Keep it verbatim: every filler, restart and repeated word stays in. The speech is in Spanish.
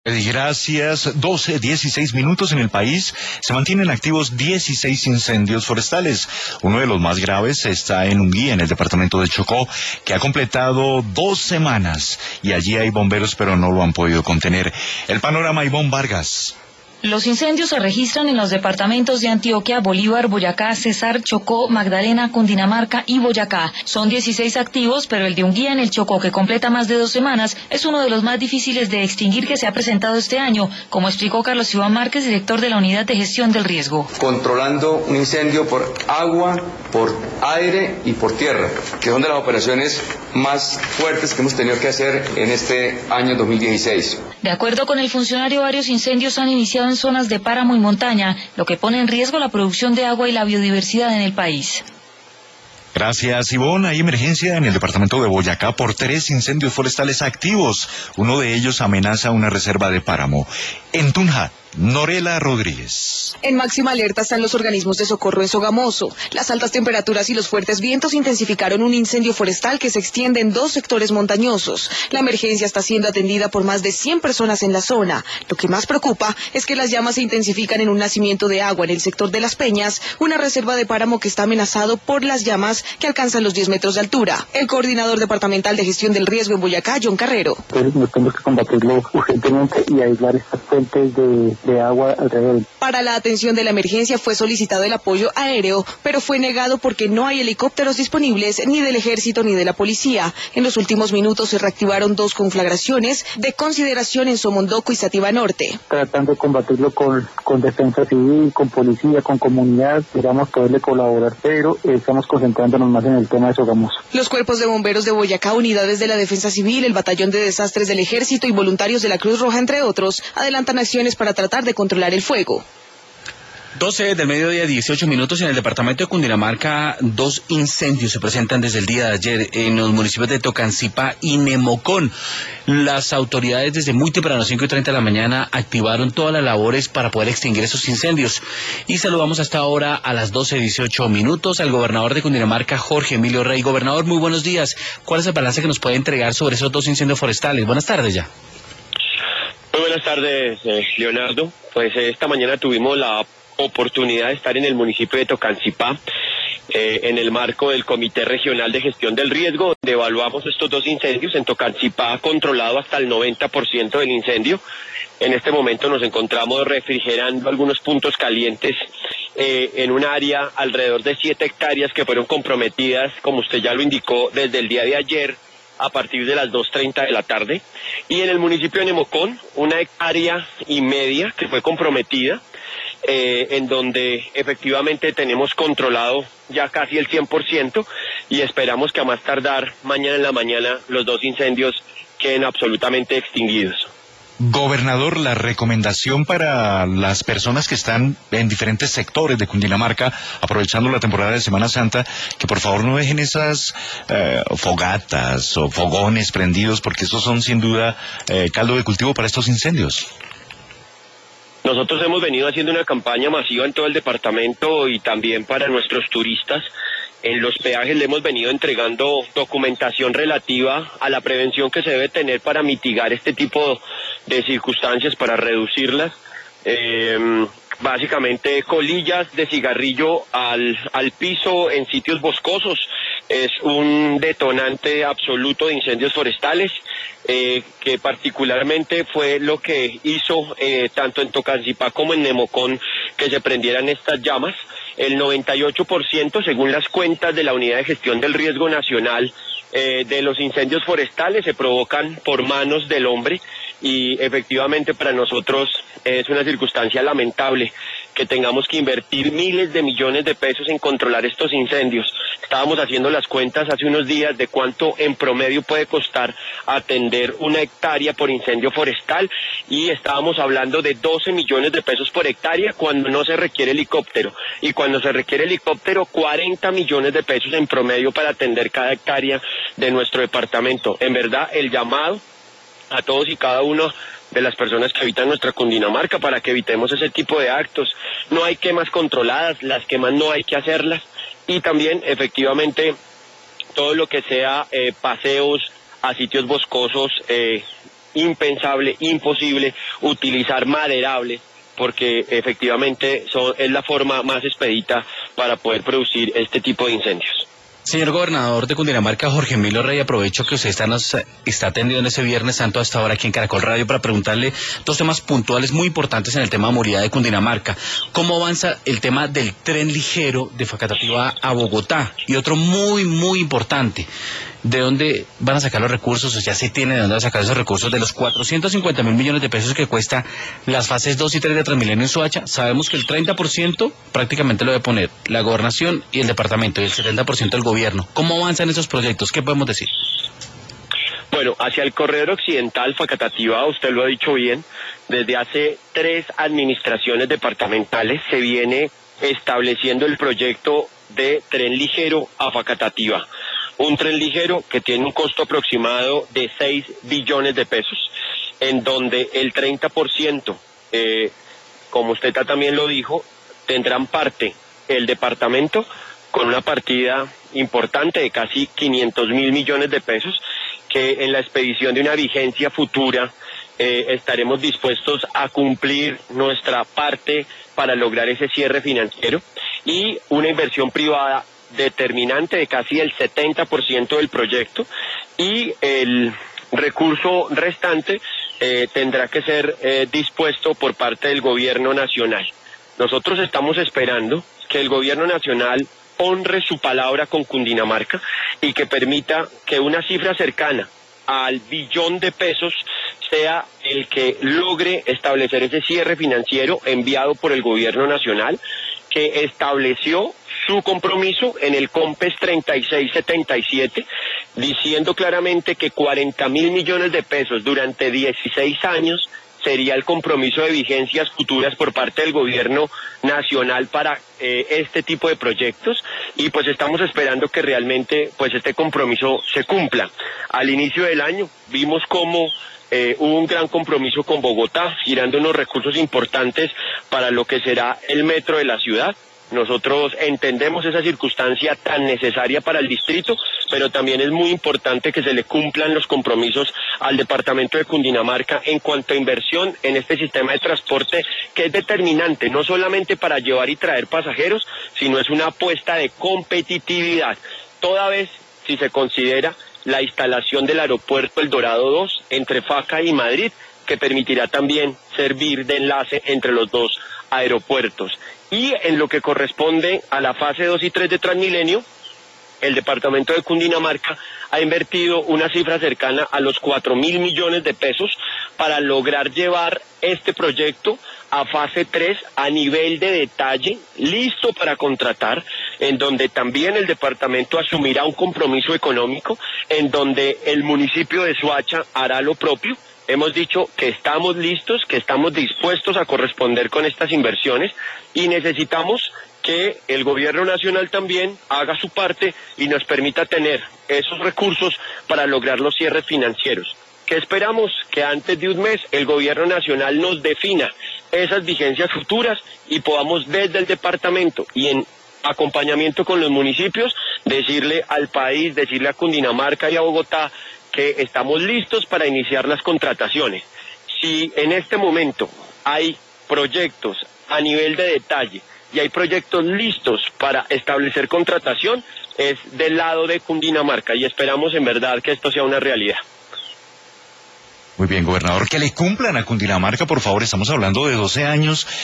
Gracias. doce, dieciséis minutos en el país. Se mantienen activos dieciséis incendios forestales. Uno de los más graves está en Unguía, en el departamento de Chocó, que ha completado dos semanas. Y allí hay bomberos, pero no lo han podido contener. El panorama, Ivonne Vargas. Los incendios se registran en los departamentos de Antioquia, Bolívar, Boyacá, Cesar, Chocó, Magdalena, Cundinamarca y Boyacá. Son dieciséis activos, pero el de Unguía en el Chocó, que completa más de dos semanas, es uno de los más difíciles de extinguir que se ha presentado este año, como explicó Carlos Iván Márquez, director de la Unidad de Gestión del Riesgo. Controlando un incendio por agua, por aire y por tierra, que son de las operaciones más fuertes que hemos tenido que hacer en este año dos mil dieciséis. De acuerdo con el funcionario, varios incendios han iniciado en zonas de páramo y montaña, lo que pone en riesgo la producción de agua y la biodiversidad en el país. Gracias, Ivonne. Hay emergencia en el departamento de Boyacá por tres incendios forestales activos. Uno de ellos amenaza una reserva de páramo. En Tunja, Norela Rodríguez. En máxima alerta están los organismos de socorro en Sogamoso. Las altas temperaturas y los fuertes vientos intensificaron un incendio forestal que se extiende en dos sectores montañosos. La emergencia está siendo atendida por más de cien personas en la zona. Lo que más preocupa es que las llamas se intensifican en un nacimiento de agua en el sector de Las Peñas, una reserva de páramo que está amenazado por las llamas que alcanzan los diez metros de altura. El coordinador departamental de gestión del riesgo en Boyacá, John Carrero. Entonces, tenemos que combatirlo urgentemente y aislar estas fuentes de de agua alrededor. Para la atención de la emergencia fue solicitado el apoyo aéreo, pero fue negado porque no hay helicópteros disponibles ni del ejército ni de la policía. En los últimos minutos se reactivaron dos conflagraciones de consideración en Somondoco y Sativa Norte. Tratando de combatirlo con, con defensa civil, con policía, con comunidad, esperamos poderle colaborar, pero eh, estamos concentrándonos más en el tema de Sogamoso. Los cuerpos de bomberos de Boyacá, unidades de la defensa civil, el batallón de desastres del ejército y voluntarios de la Cruz Roja, entre otros, adelantan acciones para tratar de controlar el fuego. doce del mediodía, dieciocho minutos. En el departamento de Cundinamarca, dos incendios se presentan desde el día de ayer en los municipios de Tocancipá y Nemocón. Las autoridades desde muy temprano, cinco y treinta de la mañana, activaron todas las labores para poder extinguir esos incendios. Y saludamos hasta ahora a las doce, dieciocho minutos al gobernador de Cundinamarca, Jorge Emilio Rey. Gobernador, muy buenos días. ¿Cuál es el balance que nos puede entregar sobre esos dos incendios forestales? Buenas tardes ya. Muy buenas tardes, eh, Leonardo. Pues eh, esta mañana tuvimos la oportunidad de estar en el municipio de Tocancipá, eh, en el marco del Comité Regional de Gestión del Riesgo, donde evaluamos estos dos incendios. En Tocancipá controlado hasta el noventa por ciento del incendio. En este momento nos encontramos refrigerando algunos puntos calientes eh, en un área alrededor de siete hectáreas que fueron comprometidas, como usted ya lo indicó, desde el día de ayer, a partir de las dos treinta de la tarde, y en el municipio de Nemocón, una hectárea y media que fue comprometida, eh, en donde efectivamente tenemos controlado ya casi el cien por ciento, y esperamos que a más tardar mañana en la mañana los dos incendios queden absolutamente extinguidos. Gobernador, la recomendación para las personas que están en diferentes sectores de Cundinamarca, aprovechando la temporada de Semana Santa, que por favor no dejen esas eh, fogatas o fogones prendidos, porque esos son sin duda eh, caldo de cultivo para estos incendios. Nosotros hemos venido haciendo una campaña masiva en todo el departamento y también para nuestros turistas. En los peajes le hemos venido entregando documentación relativa a la prevención que se debe tener para mitigar este tipo de circunstancias, para reducirlas. Eh, básicamente colillas de cigarrillo al, al piso en sitios boscosos es un detonante absoluto de incendios forestales, eh, que particularmente fue lo que hizo eh, tanto en Tocancipá como en Nemocón que se prendieran estas llamas. El noventa y ocho por ciento, según las cuentas de la Unidad de Gestión del Riesgo Nacional, eh, de los incendios forestales se provocan por manos del hombre, y efectivamente para nosotros es una circunstancia lamentable que tengamos que invertir miles de millones de pesos en controlar estos incendios. Estábamos haciendo las cuentas hace unos días de cuánto en promedio puede costar atender una hectárea por incendio forestal, y estábamos hablando de doce millones de pesos por hectárea cuando no se requiere helicóptero, y cuando se requiere helicóptero cuarenta millones de pesos en promedio para atender cada hectárea de nuestro departamento. En verdad, el llamado a todos y cada uno de las personas que habitan nuestra Cundinamarca para que evitemos ese tipo de actos. No hay quemas controladas, las quemas no hay que hacerlas, y también efectivamente todo lo que sea eh, paseos a sitios boscosos, eh, impensable, imposible utilizar maderables, porque efectivamente son, es la forma más expedita para poder producir este tipo de incendios. Señor gobernador de Cundinamarca, Jorge Emilio Rey, aprovecho que usted está, nos está atendido en ese Viernes Santo hasta ahora aquí en Caracol Radio para preguntarle dos temas puntuales muy importantes en el tema de movilidad de Cundinamarca. ¿Cómo avanza el tema del tren ligero de Facatativá a Bogotá? Y otro muy, muy importante, ¿de dónde van a sacar los recursos? O ya se tiene de dónde van a sacar esos recursos de los cuatrocientos cincuenta mil millones de pesos que cuesta las fases dos y tres de Transmilenio en Soacha. Sabemos que el treinta por ciento prácticamente lo debe poner la gobernación y el departamento, y el setenta por ciento el gobierno. ¿Cómo avanzan esos proyectos? ¿Qué podemos decir? Bueno, hacia el corredor occidental, Facatativá, usted lo ha dicho bien, desde hace tres administraciones departamentales se viene estableciendo el proyecto de tren ligero a Facatativá. Un tren ligero que tiene un costo aproximado de seis billones de pesos, en donde el treinta por ciento, eh, como usted también lo dijo, tendrán parte el departamento con una partida importante de casi quinientos mil millones de pesos, que en la expedición de una vigencia futura eh, estaremos dispuestos a cumplir nuestra parte para lograr ese cierre financiero, y una inversión privada determinante de casi el setenta por ciento del proyecto, y el recurso restante eh, tendrá que ser eh, dispuesto por parte del gobierno nacional. Nosotros estamos esperando que el gobierno nacional honre su palabra con Cundinamarca y que permita que una cifra cercana al billón de pesos sea el que logre establecer ese cierre financiero enviado por el gobierno nacional, que estableció su compromiso en el COMPES treinta y seis setenta y siete, diciendo claramente que cuarenta mil millones de pesos durante dieciséis años sería el compromiso de vigencias futuras por parte del gobierno nacional para eh, este tipo de proyectos, y pues estamos esperando que realmente pues este compromiso se cumpla. Al inicio del año vimos cómo eh, hubo un gran compromiso con Bogotá, girando unos recursos importantes para lo que será el metro de la ciudad. Nosotros entendemos esa circunstancia tan necesaria para el distrito, pero también es muy importante que se le cumplan los compromisos al departamento de Cundinamarca en cuanto a inversión en este sistema de transporte, que es determinante, no solamente para llevar y traer pasajeros, sino es una apuesta de competitividad, toda vez si se considera la instalación del aeropuerto El Dorado dos entre Faca y Madrid, que permitirá también servir de enlace entre los dos aeropuertos. Y en lo que corresponde a la fase dos y tres de Transmilenio, el departamento de Cundinamarca ha invertido una cifra cercana a los cuatro mil millones de pesos para lograr llevar este proyecto a fase tres a nivel de detalle, listo para contratar, en donde también el departamento asumirá un compromiso económico, en donde el municipio de Soacha hará lo propio. Hemos dicho que estamos listos, que estamos dispuestos a corresponder con estas inversiones, y necesitamos que el gobierno nacional también haga su parte y nos permita tener esos recursos para lograr los cierres financieros. ¿Qué esperamos? Que antes de un mes el gobierno nacional nos defina esas vigencias futuras y podamos desde el departamento y en acompañamiento con los municipios decirle al país, decirle a Cundinamarca y a Bogotá que estamos listos para iniciar las contrataciones. Si en este momento hay proyectos a nivel de detalle y hay proyectos listos para establecer contratación, es del lado de Cundinamarca, y esperamos en verdad que esto sea una realidad. Muy bien, gobernador, que le cumplan a Cundinamarca, por favor. Estamos hablando de doce años